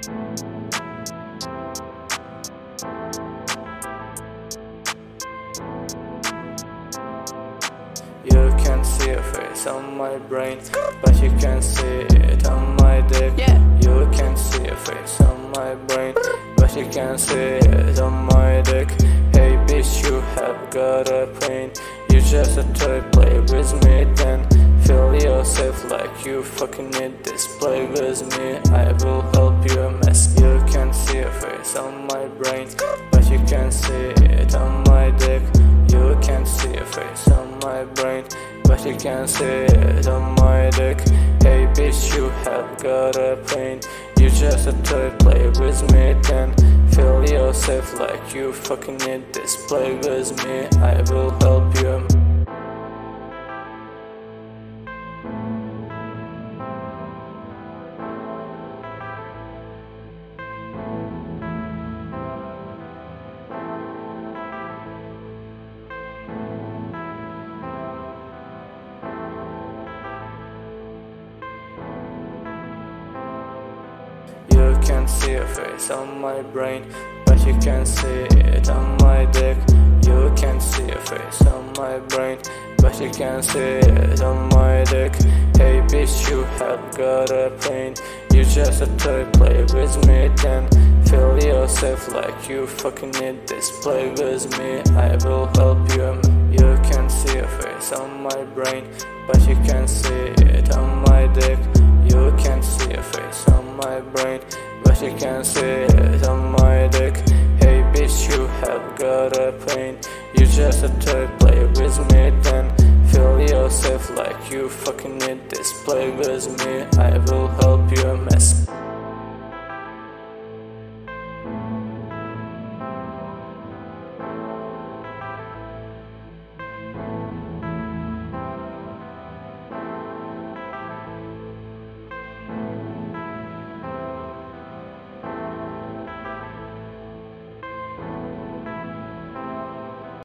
You can see a face on my brain, but you can't see it on my dick. You can see a face on my brain, but you can't see it on my dick. Hey bitch, you have got a pain. You just a toy, play with me then. Feel yourself like you fucking need this. Play with me, I will help you a mess. You can see a face on my brain, but you can't see it on my dick. You can see a face on my brain, but you can't see it on my dick. Hey bitch, you have got a pain. You just a toy, play with me then. Feel yourself like you fucking need this. Play with me, I will help you. You can see a face on my brain, but you can't see it on my dick. You can see a face on my brain, but you can't see it on my dick. Hey bitch, you have got a pain. You just a toy, play with me then. Feel yourself like you fucking need this. Play with me, I will help you. You can see a face on my brain, but you can't see it on my dick. You can see a face on my brain, but you can't see it on my dick. Hey bitch, you have got a pain. You just a toy, play with me then. Feel yourself like you fucking need this. Play with me, I will help you a mess.